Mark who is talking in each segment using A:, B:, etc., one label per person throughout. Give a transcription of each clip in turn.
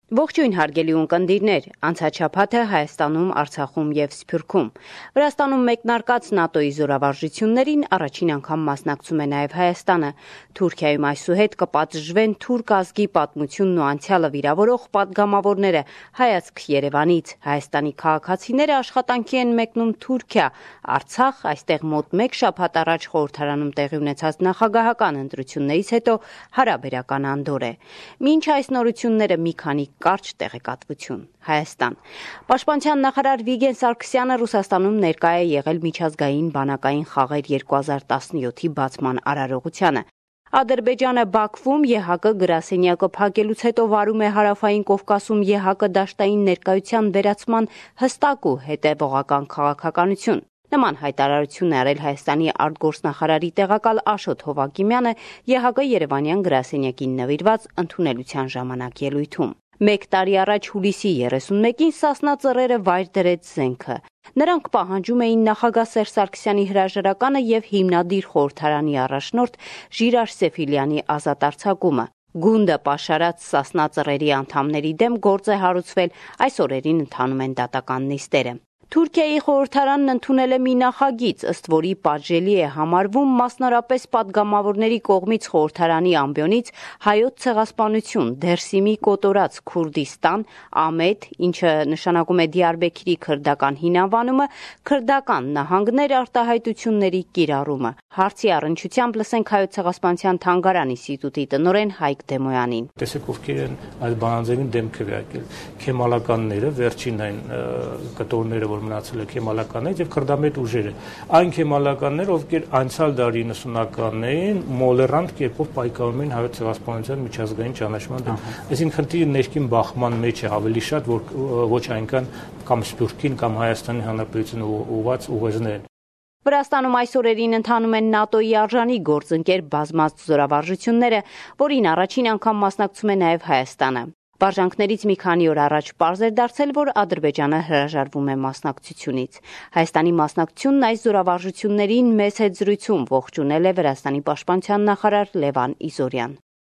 A: Ողջույն հարգելի ունկնդիրներ, անցաչափաթը Հայաստանում, Արցախում եւ Սփյուռքում։ Վրաստանում մեկնարկած ՆԱՏՕ-ի զորավարժություններին առաջին անգամ մասնակցում է նաեւ Հայաստանը։ Թուրքիայում այսուհետ կպատժվեն թուրք ազգի պատմությունն ու անցյալը վիրավորող պատգամավորները։ Հայացք Երևանից Հայաստանի քաղաքացիները աշխատանքի են մեկնում Թուրքիա, Արցախ, այստեղ մոտ 1 շաբաթ առաջ խորհրդարանում տեղի ունեցած նախագահական ընտրություններից հետո հարաբերական անդոր է։ Մինչ այս նորությունները մի քանի կարճ տեղեկատվություն։ Հայաստան։ Պաշտպանության նախարար Վիգեն Սարգսյանը Ռուսաստանում ներկա է եղել միջազգային բանակային խաղեր 2017-ի բացման արարողությանը։ Ադրբեջանը Բաքվում ԵՀԿ գրասենյակը փակելուց հետո վարում է Հարավային Կովկասում ԵՀԿ դաշտային ներկայության վերացման հստակ ու հետևողական քաղաքականություն։ Նման հայտարարություն է արել Հայաստանի արտգործնախարարի տեղակալ Աշոտ Հովակիմյանը ԵՀԿ Երևանյան գրասենյակին նվիրված ընդունելության ժամանակ ելույթում։ 1 տարի առաջ հուլիսի 31-ին Սասնա ծռերը վայր դրեց զենքը։ Նրանք պահանջում էին նախագահ Սերժ Սարգսյանի հրաժարականը եւ հիմնադիր խորհրդարանի առաջնորդ Ժիրար Սեֆիլյանի ազատ արձակումը։ Գունդը պաշարած Սասնա ծռերի անդամների դեմ գործ է հարուցվել, այս օրերին ընթանում են դատական նիստերը։ Թուրքիայի խորհրդարանն ընդունել է մի նախագիծ, ըստ որի պատժելի է համարվում մասնարապես պատգամավորների կողմից խորհրդարանի ամբիոնից հայոց ցեղասպանություն, Դերսիմի կոտորած Քուրդիստան, Ամեդ, ինչը նշանակում է Դիարբեքիրի քրդական հինանվանումը, քրդական նահանգներ արտահայտությունների կիրառումը։ Հարցի առնչությամբ լսենք հայոց ցեղասպանության թանգարան ինստիտուտի տնօրեն Հայկ Դեմոյանին։
B: Տեսեք ովքեր են այս բանաձևին դեմ քվեարկել։ Քեմալականները, վերջին այն կտորները մնացել է քեմալականներից եւ քրդամետ ուժերը։ Այն քեմալականներ, ովքեր անցյալ դարի 90-ականներին մոլերանտ կերպով պայքարում են հայոց ցեղասպանության միջազգային ճանաչման դեմ։ Այսինքն խնդիրը ներքին բախման մեջ է ավելի շատ, որ ոչ այնքան կամ Սփյուռքին կամ Հայաստանի Հանրապետությունը ուղղված ուղերձներ։
A: Վրաստանում այս օրերին ընթանում են ՆԱՏՕ-ի արժանի գործընկեր բազմաց զորավարժությունները, որին առաջին անգամ մասնակցում է նաև Հայաստանը։ Վարժանքներից մի քանի օր առաջ պարզ էր դարձել, որ Ադրբեջանը հրաժարվում է մասնակցությունից։ Հայաստանի մասնակցությունն այս զորավարժություններին մեծ հետ զրույցում ողջունել է Վրաստանի պաշտպանության նախարար Լևան Իզորյան։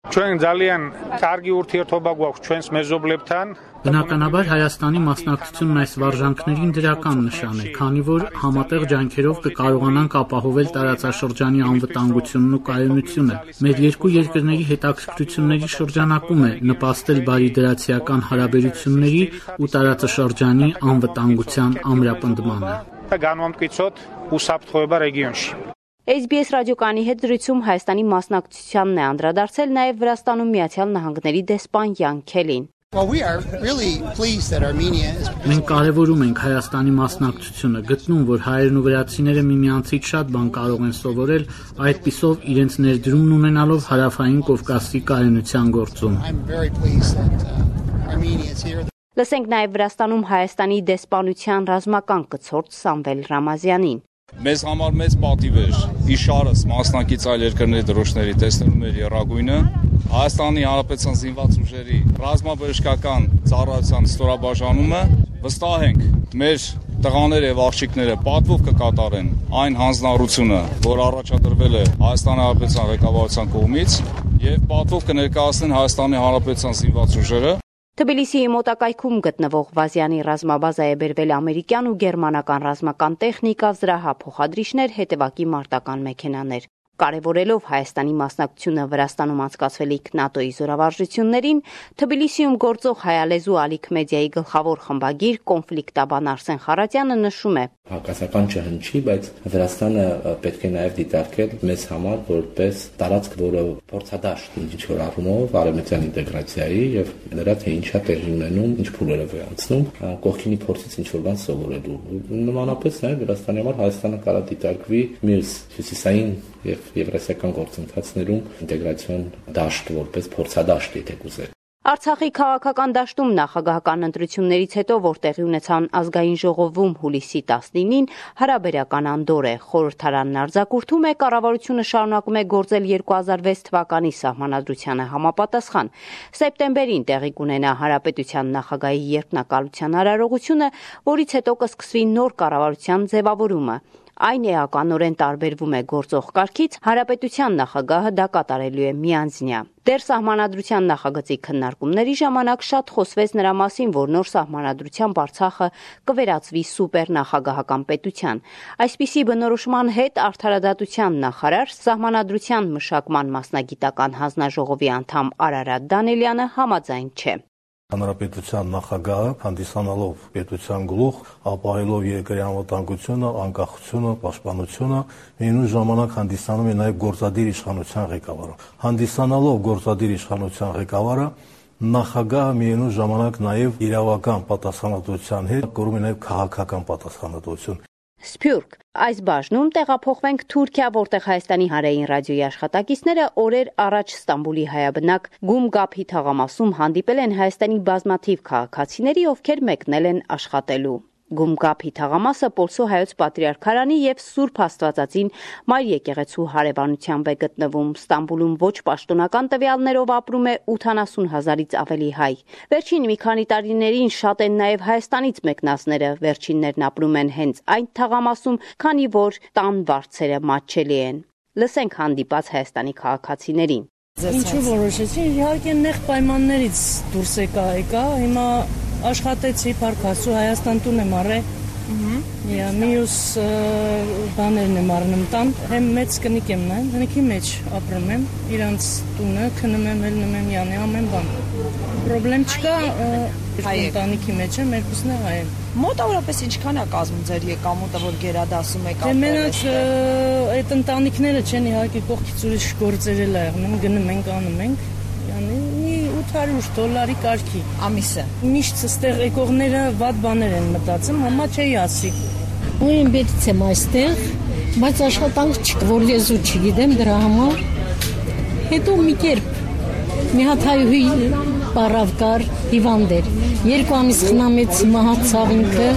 C: Բնականաբար Հայաստանի մասնակցությունն այս վարժանքներին դրական նշան է, քանի որ համատեղ ջանքերով կկարողանանք ապահովել տարածաշրջանի անվտանգությունն ու կայունությունը։ Մեր երկու երկրների հետաքրքրությունների շրջանակում է նպաստել բարիդրացիական հարաբերությունների ու տարածաշրջանի անվտանգության ամրապնդմանը։
A: SBS ռադիոկայանի հետ զրույցում Հայաստանի մասնակցությանն է անդրադարձել նաև Վրաստանում Միացյալ Նահանգների դեսպան Յան Քելին։
C: Մենք կարևորում ենք Հայաստանի մասնակցությունը, գտնում, որ հայերն ու վրացիները միմյանցից շատ բան կարող են սովորել, այդպիսով իրենց ներդրումն ունենալով Հարավային Կովկասի կայունության գործում։
A: Լսենք նաև Վրաստանում Հայաստանի դեսպանության ռազմական կցորդ Սամվել Ռամազյանին։
D: Մեզ համար մեծ պատիվ էր իշարս մասնակից այլ երկրների դրոշների տեսնելու մեր եռագույնը Հայաստանի Հանրապետության զինված ուժերի ռազմաբժշկական ծառայության ստորաբաժանումը վստահ ենք մեր տղաները եւ աղջիկները պատվով կկատարեն այն հանձնառությունը, որ առաջադրվել է Հայաստանի Հանրապետության ղեկավարության կողմից եւ պատվով կներկայացնեն Հայաստանի Հանրապետության զինված ուժերը։
A: Թբիլիսիի մոտակայքում գտնվող Վազյանի ռազմաբազա է բերվել ամերիկյան ու գերմանական ռազմական տեխնիկա, զրահափոխադրիչներ, հետևակի մարտական մեքենաներ։ Կարևորելով Հայաստանի մասնակցությունը Վրաստանում անցկացվելիք ՆԱՏՕ-ի զորավարժություններին, Թբիլիսիում գործող հայալեզու Ալիք մեդիայի գլխավոր խմբագիր կոնֆլիկտաբան Արսեն Խարատյանը նշում է.
E: Հակասական չհնչի, բայց Վրաստանը պետք է նաև դիտարկել մեզ համար որպես տարածք, որը փորձադաշտ ինչ-որ առումով արևմտյան ինտեգրացիայի եւ նրա թե ինչա տեղի ունենում, ինչ փուլերով է անցնում, կողքինի փորձից ինչ-որ բան սովորելու։ Նմանապես նաև Վրաստանի համար Հայաստանը կարա դիտարկվի մյուս հյուսիսային եւ եվրասիական գործընթացներում ինտեգրացիոն դաշտ որպես փորձադաշտ, եթե կուզեք։
A: Արցախի քաղաքական դաշտում նախագահական ընտրություններից հետո, որ տեղի ունեցան ազգային ժողովում հուլիսի 19-ին, հարաբերական անդոր է։ Խորհրդարանն արձակուրդում է, կառավարությունը շարունակում է գործել 2006 թվականի սահմանադրությանը համապատասխան։ Սեպտեմբերին տեղի կունենա հանրապետության նախագահի երկնակալության արարողությունը, որից հետո կսկսվի նոր կառավարության ձևավորումը։ այն էականորեն տարբերվում է գործող կարգից, հանրապետության նախագահը դա կատարելու է միանձնյա։ Դեռ սահմանադրության նախագծի քննարկումների ժամանակ շատ խոսվեց նրա մասին, որ նոր սահմանադրությամբ Արցախը կվերածվի սուպեր նախագահական պետության։ Այսպիսի բնորոշման հետ Արդարադատության նախարար, սահմանադրության մշակման մասնագիտական հանձնաժողովի անդամ Արարատ Դանելյանը համաձայն չէ։
F: Հանրապետության նախագահը հանդիսանալով պետության գլուխ, ապահովելով երկրի անվտանգությունը, անկախությունը, պաշտպանությունը, միևնույն ժամանակ հանդիսանում է նաև գործադիր իշխանության ղեկավարը։ Հանդիսանալով գործադիր իշխանության ղեկավարը, նախագահը միևնույն ժամանակ նաև իրավական պատասխանատվության հետ կրում է նաև քաղաքական պատասխանատվություն։
A: Սփյուռք։ Այս բաժնում տեղափոխվենք Թուրքիա, որտեղ Հայաստանի հանրային ռադիոյի աշխատակիցները օրեր առաջ Ստամբուլի հայաբնակ Գումգափի թաղամասում հանդիպել են Հայաստանի բազմաթիվ քաղաքացիների, ովքեր մեկնել են աշխատելու։ Գումգափի թաղամասը Պոլսո հայոց պատրիարքարանի եւ Սուրբ Աստվածածին Մայր եկեղեցու հարևանությամբ է գտնվում։ Ստամբուլում ոչ պաշտոնական տվյալներով ապրում է 80,000-ից ավելի հայ։ Վերջին մի քանի տարիներին շատ են նաեւ Հայաստանից մեկնածները, վերջիններն ապրում են հենց այն թաղամասում, քանի որ տան վարձերը մատչելի են։ Լսենք հանդիպած Հայաստանի քաղաքացիներին։
G: Ինչու որոշեցի, իհարկե նեղ պայմաններից դուրս եկա, հիմա աշխատեցի, փառքասու Հայաստան տուն եմ առել, մյուս բաներն եմ առնում տան, հեմ մեծ կնիկ եմ նայում, հնիքի մեջ ապրում եմ, իրանց տունը, քնում եմ, հելնում եմ, յանի ամեն բան, պրոբլեմ չկա, ընտանիքի մեջ եմ, երկուսն է հայ եմ։
H: Մոտավորապես ինչքան է կազմում ձեր եկամուտը, որ գերադասում եք ապրել։
G: Մենակ այդ ընտանիքները չեն իհարկե կողքից ուրիշ գործեր էլ աղնում, գնում ենք, անում ենք, մի $800 կարգի
H: ամիսը։
G: Միշտ ստեղ եկողները վատ բաներ են մտածում, համա չի ասի։
I: Ույն բերից եմ այստեղ, բայց աշխատանք չկա, որ լեզու չգիտեմ դրա համար։ Հետո մի կերպ մի հատ հայուհի պարավ կար, հիվանդ էր, 2 ամիս խնամեց, մահացավ ինքը,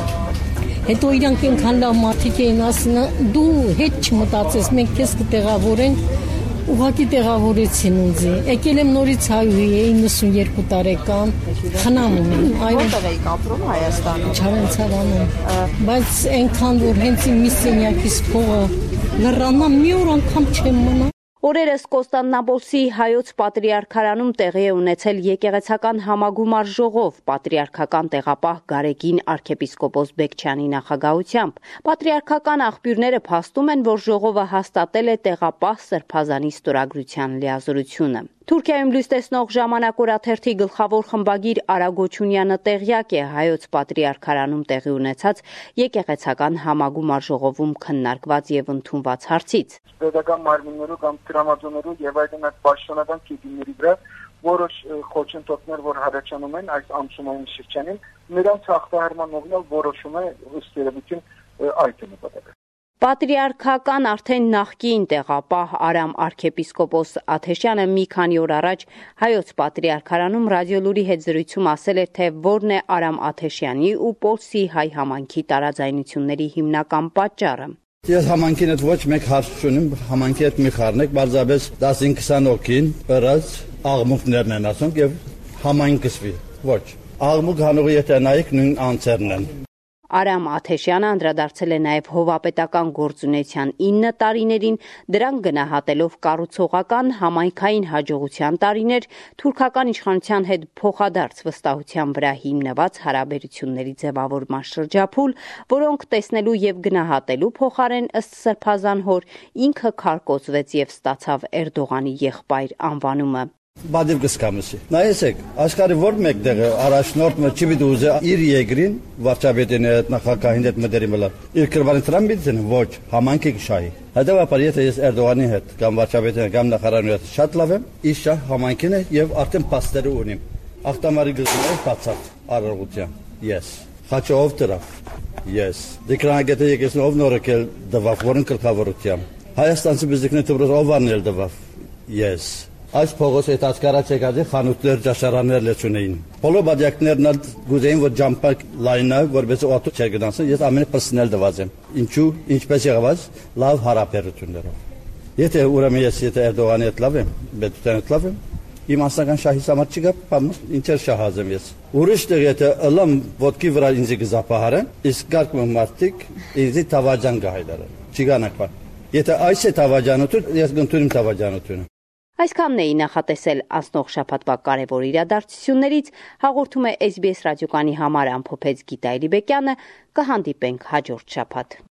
I: հետո իրանք ենքան լավ մարդիկ էին ասին, դու հետ չմտածես, մենք քեզ կտեղավորենք, ուղղակի տեղավորեցին ինձ, եկել եմ նորից հայուհի է, 92 տարեկան, խնամում եմ։
H: Որտեղ եք ապրում Հայաստանում։
I: Չարենցավանում, բայց այնքան, որ հենց իմ մի սենյակից փողը լռանա, մի օր անգամ չեմ մնա։
A: Օրերս Կոստանդնապոլսի հայոց պատրիարքարանում տեղի է ունեցել եկեղեցական համագումար ժողով պատրիարքական տեղապահ Գարեգին arczepiskopos Բեկչյանի նախագահությամբ։ Պատրիարքական աղբյուրները փաստում են, որ ժողովը հաստատել է տեղապահ Սրբազանի ստորագրության լիազորությունը։ Թուրքիայում լույս տեսնող ժամանակ օրաթերթի գլխավոր խմբագիր Արա Գոչունյանը տեղյակ է հայոց պատրիարքարանում տեղի ունեցած եկեղեցական համագումար ժողովում քննարկված եւ ընդունված հարցից։
J: Պետական մարմիններու կամ տրամադրումներու եւ այլն այդ պաշտոնական կետիների վրա որոշ խոչընդոտներ, որ հարաճանում են այս ամսումային շրջանին, նրանց հաղթահարման ուղղությամբ որոշում է ըստ երևույթին այդ նպատակը։
A: Պատրիարքական արդեն նախկին տեղապահ Արամ arczepiskopos Աթեշյանը մի քանի օր առաջ հայոց պատրիարքարանում ռադիոլուրի հետ զրույցում ասել էր, թե որն է Արամ Աթեշյանի ու Պոլսի հայ համայնքի տարաձայնությունների հիմնական պատճառը։
K: Ես համայնքին հետ ոչ մեկ հարց չունեմ, համայնքի հետ մի խառնեք, բարձրապես 15-20 օքին ըրած աղմուկներն են ասում եւ համայնքսվի։ Ոչ։ Աղմուկ հանողի եթե նայեք նույն անձերն են։
A: Արամ Աթեշյանը անդրադարձել է նաև հովապետական գործունեության 9 տարիներին, դրան գնահատելով կառուցողական համայնքային հաջողության տարիներ, թուրքական իշխանության հետ փոխադարձ վստահության վրա հիմնված հարաբերությունների ձևավորման շրջափուլ, որոնք տեսնելու եւ գնահատելու փոխարեն ըստ Սրբազան հոր ինքը քարկոծվեց եւ ստացավ Էրդողանի եղբայր անվանումը։
K: Բադիվ գսկամսի։ Նայեցեք, աշխարհի որ մեկտեղ առաջնորդը չի պիտի ուզե իր երկրին վարչապետին հետ նախագահին հետ մտերի մլա։ Իր կրվանի տրամբիցն ոչ, համանքի շահի։ Հետևաբար եթե ես Էրդողանի հետ կամ վարչապետի կամ նախարարի հետ շատ լավ եմ, իշ համանքին է եւ արդեն փաստերը ունիմ։ Ախտամարի գծները բացած առողջության։ Yes։ Խաչով դրա։ Yes։ Դեկրանգետը եկեսն ով նորեկել դվավ որն կլխավորությամբ։ Հայաստանցի բիզնեսը դուրս ով արնել դվավ։ Yes։ Այս փողոց այդ ասկարած եկած խանութներ, ճաշարաններ լեցունեին։ Բոլոր բաժակներն գուզեին որ ջամփակ լայնը, որպես օտո չգնացեն, ես ամեն պերսոնալ դված եմ։ Ինչու, ինչպես եղած, լավ հարաբերություններով։ Եթե ուրեմն ես եթե Էրդողանի հետ լավ եմ, բետության հետ լավ եմ, իմ ասական շահի համար չկա, ինչեր շահած եմ ես։ Ուրիշ տեղ եթե ըլամ ոտքի վրա ինձ գզապահարեն, իսկ կարգում մարդիկ ինձ թավաջան գահիդարը։ Չիգանակվա։ Եթե այս է թավաջանություն, ես կընդունեմ թավաջանությունը։
A: Այսքանն էի նախատեսել անցնող շաբաթվա կարևոր իրադարձություններից, հաղորդում է SBS ռադիոկանի համար ամփոփեց Գիտա Էլիբեկյանը, կհանդիպենք հաջորդ շաբաթ։